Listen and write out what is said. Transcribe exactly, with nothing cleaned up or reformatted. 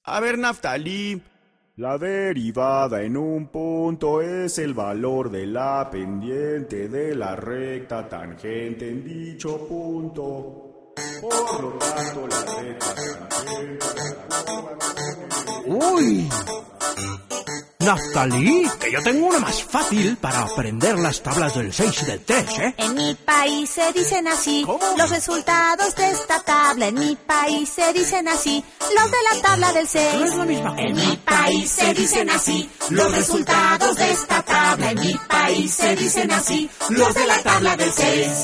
A ver, Naftalí. La derivada en un punto es el valor de la pendiente de la recta tangente en dicho punto. Por lo tanto, la recta tangente... ¡Uy! Naftalí, que yo tengo una más fácil para aprender las tablas del seis y del tres, ¿eh? En mi país se dicen así. ¿Cómo? Los resultados de esta tabla. En mi país se dicen así. Los de la tabla del seis. No es la misma cosa. En mi país se dicen así. Los resultados de esta tabla. En mi país se dicen así. Los de la tabla del seis.